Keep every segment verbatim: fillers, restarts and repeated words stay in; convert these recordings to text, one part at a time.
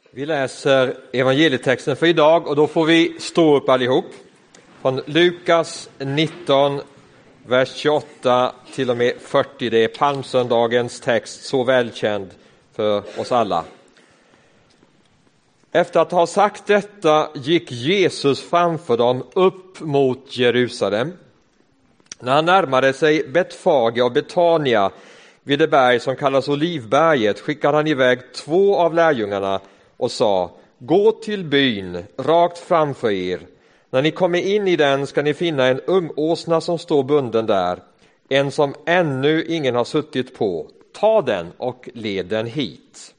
Vi läser evangelietexten för idag och då får vi stå upp allihop. Från Lukas nitton, vers tjugoåtta till och med fyrtio. Det är palmsöndagens text, så välkänd för oss alla. Efter att ha sagt detta gick Jesus framför dem upp mot Jerusalem. När han närmade sig Betfage och Betania vid det berg som kallas Olivberget skickade han iväg två av lärjungarna och sa: gå till byn rakt framför er. När ni kommer in i den ska ni finna en ungåsna som står bunden där, en som ännu ingen har suttit på. Ta den och led den hit.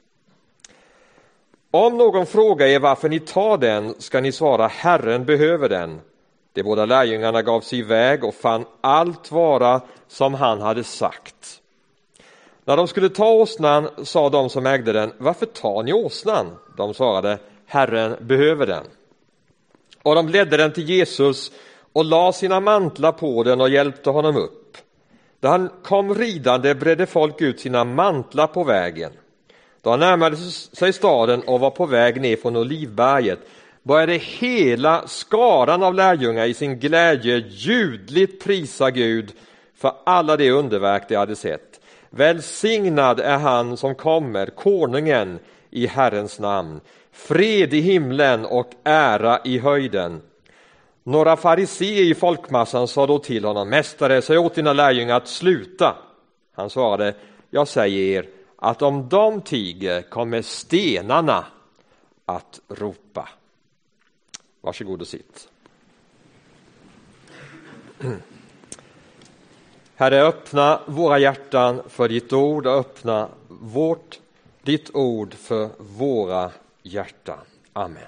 Om någon frågar er varför ni tar den ska ni svara: Herren behöver den. De båda lärjungarna gav sig iväg och fann allt vara som han hade sagt. När de skulle ta åsnan sa de som ägde den: varför tar ni åsnan? De svarade: Herren behöver den. Och de ledde den till Jesus och la sina mantlar på den och hjälpte honom upp. Då han kom ridande bredde folk ut sina mantlar på vägen. Då han närmade sig staden och var på väg ner från Olivberget började hela skaran av lärjungar i sin glädje ljudligt prisa Gud för alla de underverk de hade sett. Välsignad är han som kommer, konungen i Herrens namn. Fred i himlen och ära i höjden. Några fariseer i folkmassan sa då till honom: mästare, säg åt dina lärjungar att sluta. Han svarade: jag säger er att om de tiger kommer stenarna att ropa. Varsågod och sitt. Herre, öppna våra hjärtan för ditt ord och öppna vårt, ditt ord för våra hjärtan. Amen.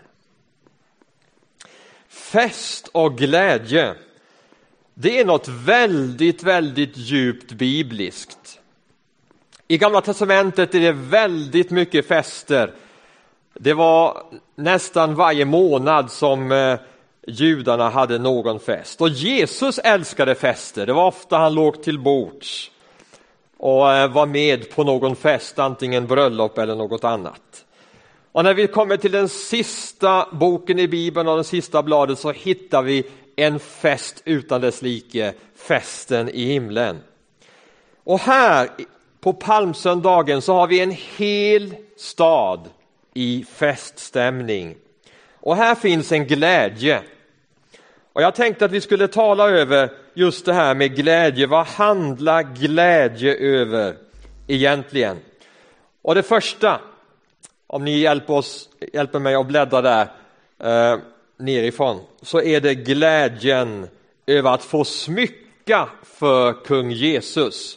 Fest och glädje, det är något väldigt, väldigt djupt bibliskt. I Gamla testamentet är det väldigt mycket fester. Det var nästan varje månad som eh, judarna hade någon fest. Och Jesus älskade fester. Det var ofta han låg till bords och eh, var med på någon fest, antingen bröllop eller något annat. Och när vi kommer till den sista boken i Bibeln och den sista bladet så hittar vi en fest utan dess like, festen i himlen. Och här på palmsöndagen så har vi en hel stad i feststämning. Och här finns en glädje. Och jag tänkte att vi skulle tala över just det här med glädje. Vad handlar glädje över egentligen? Och det första, om ni hjälper, oss, hjälper mig att bläddra där eh, nerifrån, så är det glädjen över att få smycka för kung Jesus.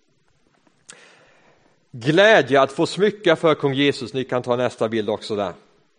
Glädje att få smycka för kung Jesus. Ni kan ta nästa bild också där.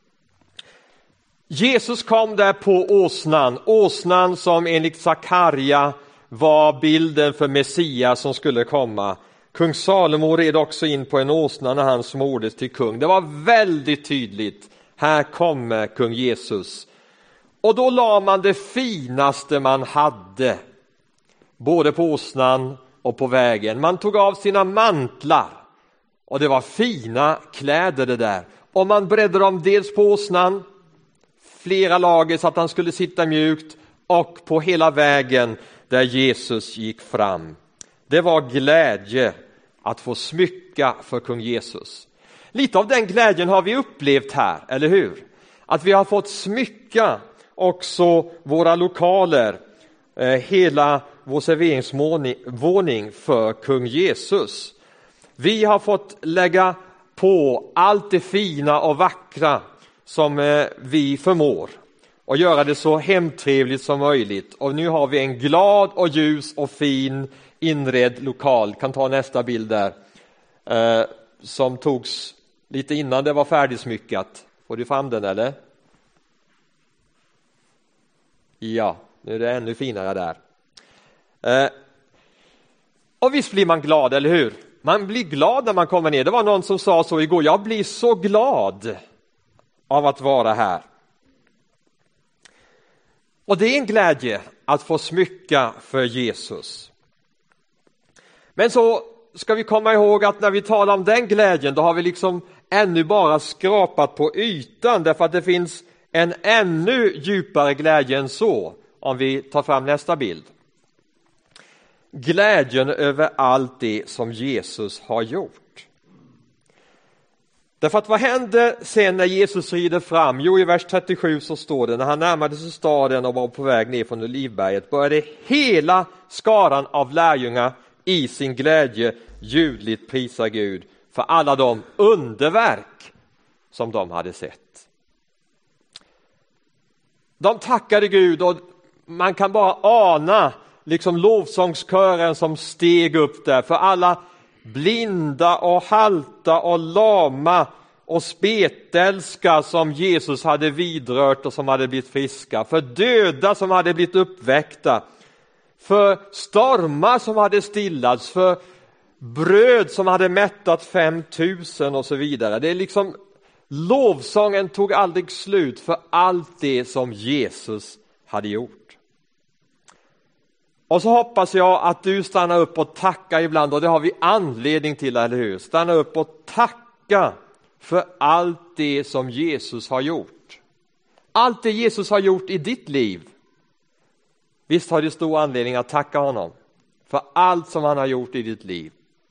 Jesus kom där på åsnan. Åsnan som enligt Sakarja var bilden för Messias som skulle komma. Kung Salomo red också in på en åsna när han smordes till kung. Det var väldigt tydligt. Här kommer kung Jesus. Och då la man det finaste man hade. Både på åsnan och på vägen. Man tog av sina mantlar. Och det var fina kläder det där. Och man bredde dem dels på åsnan, flera lager så att han skulle sitta mjukt, och på hela vägen där Jesus gick fram. Det var glädje att få smycka för kung Jesus. Lite av den glädjen har vi upplevt här, eller hur? Att vi har fått smycka också våra lokaler, eh, hela vår serveringsvåning för kung Jesus. Vi har fått lägga på allt det fina och vackra som eh, vi förmår och göra det så hemtrevligt som möjligt. Och nu har vi en glad och ljus och fin inredd lokal. Kan ta nästa bild där. Eh, som togs lite innan det var färdigsmyckat. Får du fram den eller? Ja, nu är det ännu finare där. Eh, och visst blir man glad, eller hur? Man blir glad när man kommer ner. Det var någon som sa så igår: jag blir så glad av att vara här. Och det är en glädje att få smycka för Jesus. Men så ska vi komma ihåg att när vi talar om den glädjen, då har vi liksom ännu bara skrapat på ytan, därför att det finns en ännu djupare glädje än så, om vi tar fram nästa bild. Glädjen över allt det som Jesus har gjort. Därför att vad hände sen när Jesus rider fram? Jo, i vers trettiosju så står det: när han närmade sig staden och var på väg ner från Olivberget började hela skaran av lärjungar i sin glädje ljudligt prisa Gud för alla de underverk som de hade sett. De tackade Gud, och man kan bara ana liksom lovsångskören som steg upp där, för alla blinda och halta och lama och spetälska som Jesus hade vidrört och som hade blivit friska, för döda som hade blivit uppväckta, för stormar som hade stillats, för bröd som hade mättat fem tusen och så vidare. Det är liksom, lovsången tog aldrig slut för allt det som Jesus hade gjort. Och så hoppas jag att du stannar upp och tackar ibland, och det har vi anledning till, eller hur? Stanna upp och tacka för allt det som Jesus har gjort. Allt det Jesus har gjort i ditt liv. Visst har du stor anledning att tacka honom för allt som han har gjort i ditt liv.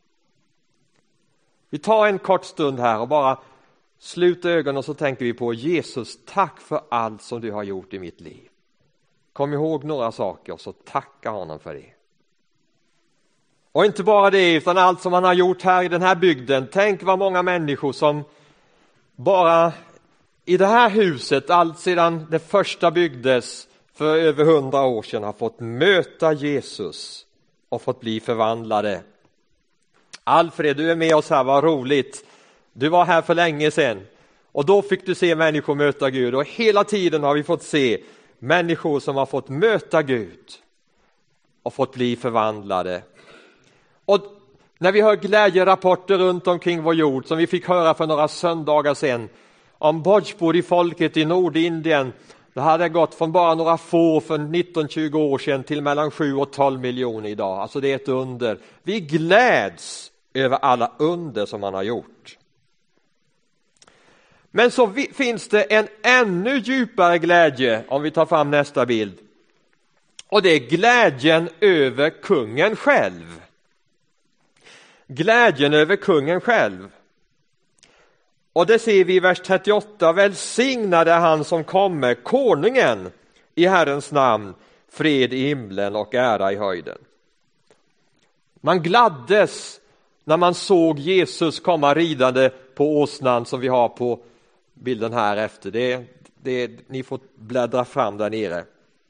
Vi tar en kort stund här och bara sluter ögonen, och så tänker vi på: Jesus, tack för allt som du har gjort i mitt liv. Kom ihåg några saker och så tacka honom för det. Och inte bara det, utan allt som han har gjort här i den här bygden. Tänk vad många människor som bara i det här huset, allt sedan det första byggdes för över hundra år sedan, har fått möta Jesus och fått bli förvandlade. Alfred, du är med oss här, vad roligt. Du var här för länge sedan och då fick du se människor möta Gud, och hela tiden har vi fått se människor som har fått möta Gud och fått bli förvandlade. Och när vi hör glädjerapporter runt omkring vår jord, som vi fick höra för några söndagar sedan om Bhojpuri-folket i Nordindien, det hade gått från bara några få för nitton tjugo år sedan till mellan sju och tolv miljoner idag. Alltså det är ett under. Vi gläds över alla under som man har gjort. Men så vi, finns det en ännu djupare glädje, om vi tar fram nästa bild. Och det är glädjen över kungen själv. Glädjen över kungen själv. Och det ser vi i vers trettioåtta: välsignade han som kommer, konungen i Herrens namn, fred i himlen och ära i höjden. Man gladdes när man såg Jesus komma ridande på åsnan som vi har på bilden här efter. Det, det, ni får bläddra fram där nere.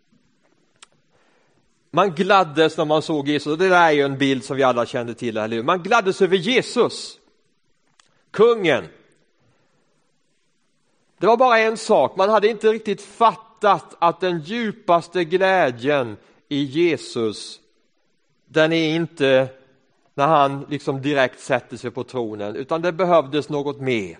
Man gladdes när man såg Jesus. Det där är ju en bild som vi alla kände till, eller hur? Man gladdes över Jesus, kungen. Det var bara en sak. Man hade inte riktigt fattat att den djupaste glädjen i Jesus, den är inte när han liksom direkt sätter sig på tronen, utan det behövdes något mer.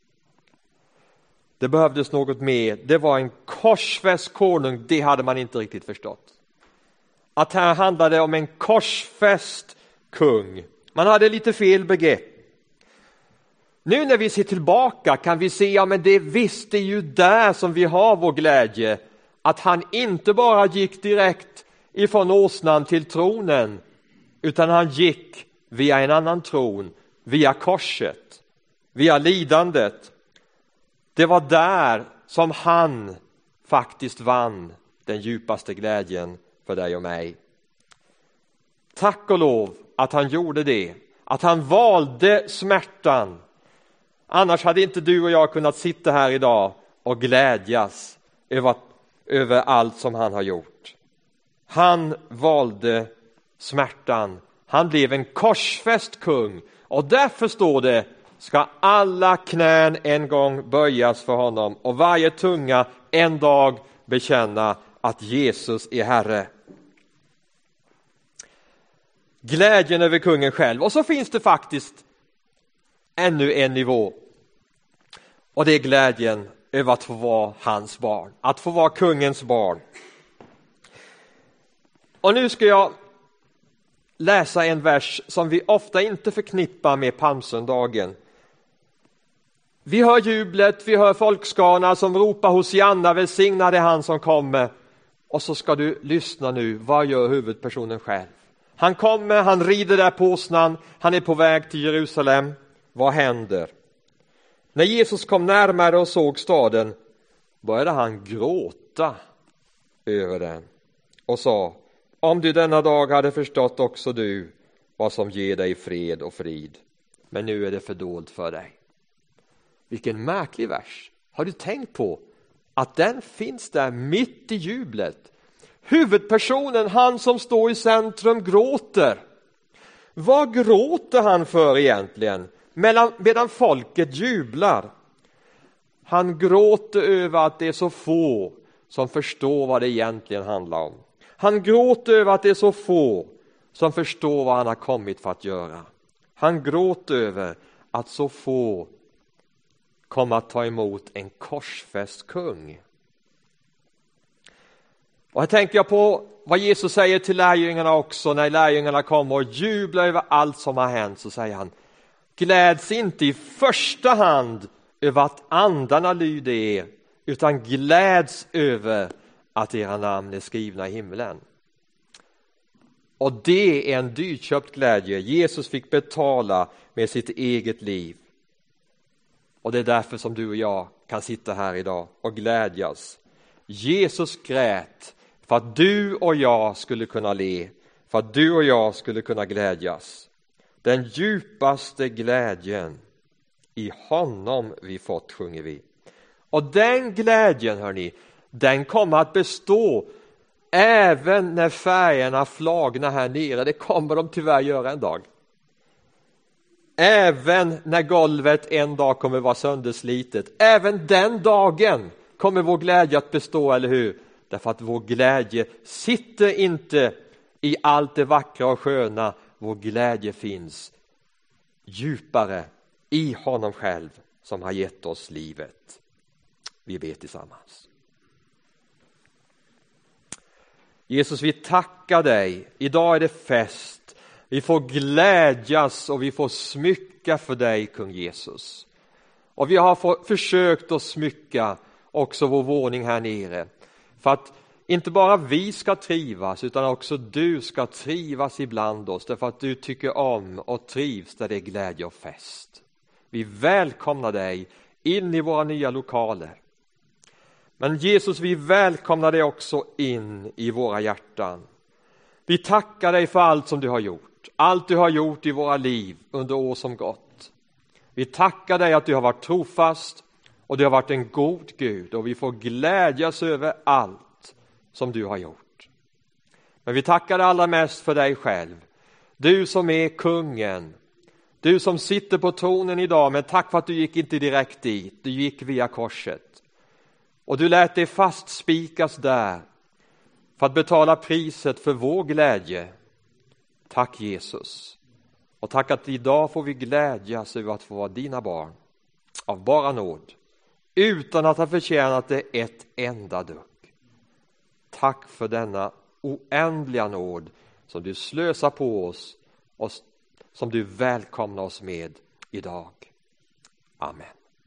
Det behövdes något mer. Det var en korsfäst konung, det hade man inte riktigt förstått. Att här handlade om en korsfäst kung. Man hade lite fel begrepp. Nu när vi ser tillbaka kan vi se, ja men det visst är ju där som vi har vår glädje. Att han inte bara gick direkt ifrån åsnan till tronen, utan han gick via en annan tron, via korset, via lidandet. Det var där som han faktiskt vann den djupaste glädjen för dig och mig. Tack och lov att han gjorde det, att han valde smärtan. Annars hade inte du och jag kunnat sitta här idag och glädjas över, över allt som han har gjort. Han valde smärtan. Han blev en korsfäst kung, och därför står det: ska alla knän en gång böjas för honom och varje tunga en dag bekänna att Jesus är Herre. Glädjen över kungen själv. Och så finns det faktiskt ännu en nivå. Och det är glädjen över att få vara hans barn. Att få vara kungens barn. Och nu ska jag läsa en vers som vi ofta inte förknippar med palmsöndagen. Vi hör jublet, vi hör folkskarna som ropar Hosianna, välsignad är han som kommer. Och så ska du lyssna nu, vad gör huvudpersonen själv? Han kommer, han rider där på åsnan, han är på väg till Jerusalem. Vad händer? När Jesus kom närmare och såg staden började han gråta över den och sa: om du denna dag hade förstått också du vad som ger dig fred och frid, men nu är det fördolt för dig. Vilken märklig vers. Har du tänkt på att den finns där mitt i jublet? Huvudpersonen, han som står i centrum, gråter. Vad gråter han för egentligen? Medan, medan folket jublar. Han gråter över att det är så få som förstår vad det egentligen handlar om. Han gråter över att det är så få som förstår vad han har kommit för att göra. Han gråter över att så få kommer att ta emot en korsfäst kung. Och här tänker jag på vad Jesus säger till lärjungarna också. När lärjungarna kommer och jublar över allt som har hänt, så säger han: gläds inte i första hand över att andarna lyder er, utan gläds över att era namn är skrivna i himlen. Och det är en dyrköpt glädje Jesus fick betala med sitt eget liv. Och det är därför som du och jag kan sitta här idag och glädjas. Jesus grät för att du och jag skulle kunna le, för att du och jag skulle kunna glädjas. Den djupaste glädjen i honom vi fått, sjunger vi. Och den glädjen, hörni, den kommer att bestå även när färgerna flagnar här nere. Det kommer de tyvärr göra en dag. Även när golvet en dag kommer vara sönderslitet. Även den dagen kommer vår glädje att bestå, eller hur? Därför att vår glädje sitter inte i allt det vackra och sköna. Vår glädje finns djupare i honom själv som har gett oss livet. Vi ber tillsammans. Jesus, vi tackar dig. Idag är det fest. Vi får glädjas och vi får smycka för dig, kung Jesus. Och vi har för, försökt att smycka också vår våning här nere. För att inte bara vi ska trivas, utan också du ska trivas ibland oss. Därför att du tycker om och trivs där det är glädje och fest. Vi välkomnar dig in i våra nya lokaler. Men Jesus, vi välkomnar dig också in i våra hjärtan. Vi tackar dig för allt som du har gjort. Allt du har gjort i våra liv under år som gått. Vi tackar dig att du har varit trofast och du har varit en god Gud. Och vi får glädjas över allt som du har gjort. Men vi tackar dig allra mest för dig själv. Du som är kungen. Du som sitter på tronen idag, men tack för att du gick inte direkt dit. Du gick via korset. Och du lät dig fastspikas där för att betala priset för vår glädje. Tack Jesus. Och tack att idag får vi glädjas över att få vara dina barn av bara nåd. Utan att ha förtjänat det ett enda dugg. Tack för denna oändliga nåd som du slösar på oss och som du välkomnar oss med idag. Amen.